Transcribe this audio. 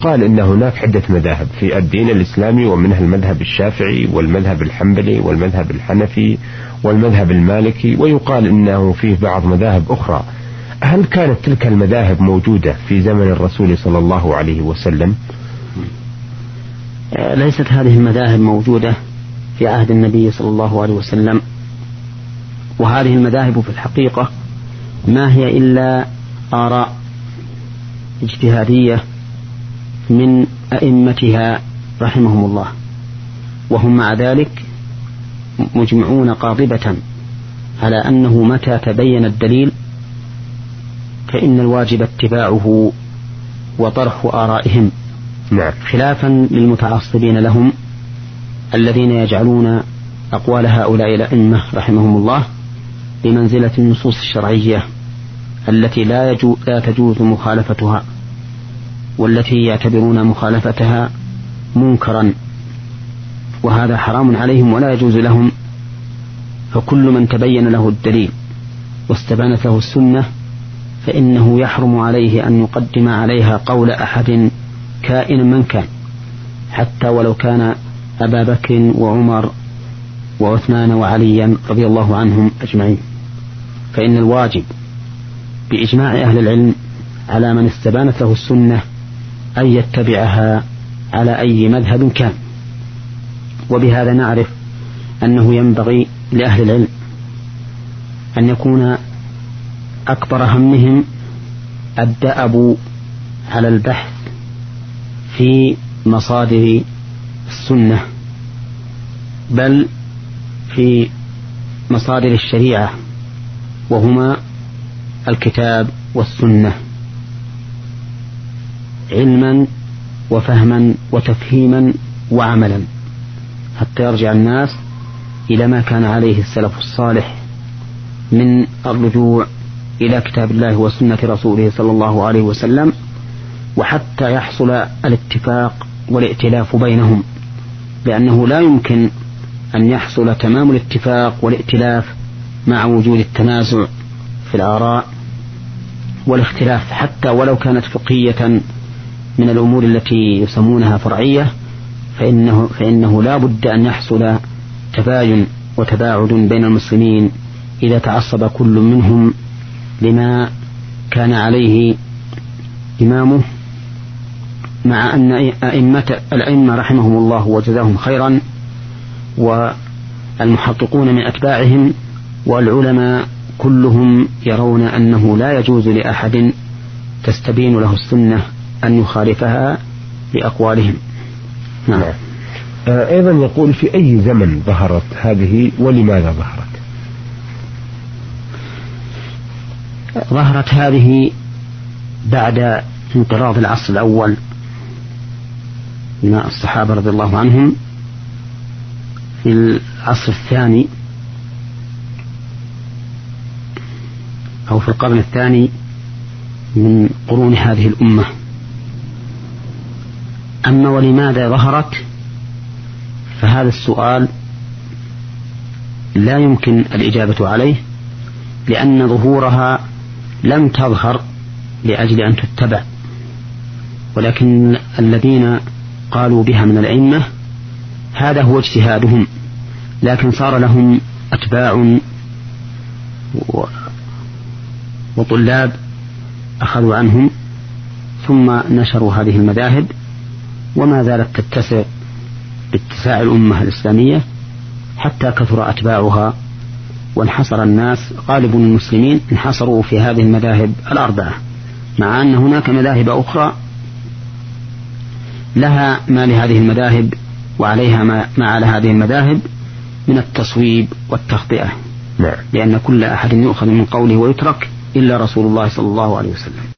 يقال إن هناك عدة مذاهب في الدين الإسلامي، ومنها المذهب الشافعي والمذهب الحنبلي والمذهب الحنفي والمذهب المالكي، ويقال إنه فيه بعض مذاهب أخرى. هل كانت تلك المذاهب موجودة في زمن الرسول صلى الله عليه وسلم؟ ليست هذه المذاهب موجودة في عهد النبي صلى الله عليه وسلم، وهذه المذاهب في الحقيقة ما هي إلا آراء اجتهادية من أئمتها رحمهم الله، وهم مع ذلك مجمعون قاطبة على أنه متى تبين الدليل فإن الواجب اتباعه وطرح آرائهم، خلافا للمتعصبين لهم الذين يجعلون أقوال هؤلاء الأئمة رحمهم الله بمنزلة النصوص الشرعية التي لا تجوز مخالفتها، والتي يعتبرون مخالفتها منكرا، وهذا حرام عليهم ولا يجوز لهم. فكل من تبين له الدليل واستبانت له السنة فإنه يحرم عليه أن يقدم عليها قول أحد كائنا من كان، حتى ولو كان أبا بكر وعمر وعثمان وعليا رضي الله عنهم أجمعين. فإن الواجب بإجماع أهل العلم على من استبانت له السنة أن يتبعها على أي مذهب كان. وبهذا نعرف أنه ينبغي لأهل العلم أن يكون أكبر همهم الدأب على البحث في مصادر السنة، بل في مصادر الشريعة، وهما الكتاب والسنة، علما وفهما وتفهيما وعملا، حتى يرجع الناس إلى ما كان عليه السلف الصالح من الرجوع إلى كتاب الله وسنة رسوله صلى الله عليه وسلم، وحتى يحصل الاتفاق والائتلاف بينهم، لأنه لا يمكن أن يحصل تمام الاتفاق والائتلاف مع وجود التنازع في الآراء والاختلاف، حتى ولو كانت فقهية من الأمور التي يسمونها فرعية، فإنه لا بد أن يحصل تباين وتباعد بين المسلمين إذا تعصب كل منهم لما كان عليه إمامه، مع أن الأئمة رحمهم الله وجزاهم خيرا والمحققون من أتباعهم والعلماء كلهم يرون أنه لا يجوز لأحد تستبين له السنة أن يخالفها بأقوالهم. نعم. أيضا يقول: في أي زمن ظهرت هذه ولماذا ظهرت؟ ظهرت هذه بعد انقراض العصر الأول من الصحابة رضي الله عنهم، في العصر الثاني أو في القرن الثاني من قرون هذه الأمة. أما ولماذا ظهرت فهذا السؤال لا يمكن الإجابة عليه، لأن ظهورها لم تظهر لأجل أن تتبع، ولكن الذين قالوا بها من الأئمة هذا هو اجتهادهم، لكن صار لهم أتباع وطلاب أخذوا عنهم ثم نشروا هذه المذاهب، وما زالت تتسع باتساع الأمة الإسلامية حتى كثر أتباعها، وانحصر الناس غالب المسلمين انحصروا في هذه المذاهب الأربعة، مع أن هناك مذاهب أخرى لها ما لهذه المذاهب وعليها ما على هذه المذاهب من التصويب والتخطئة. لأن كل أحد يؤخذ من قوله ويترك إلا رسول الله صلى الله عليه وسلم.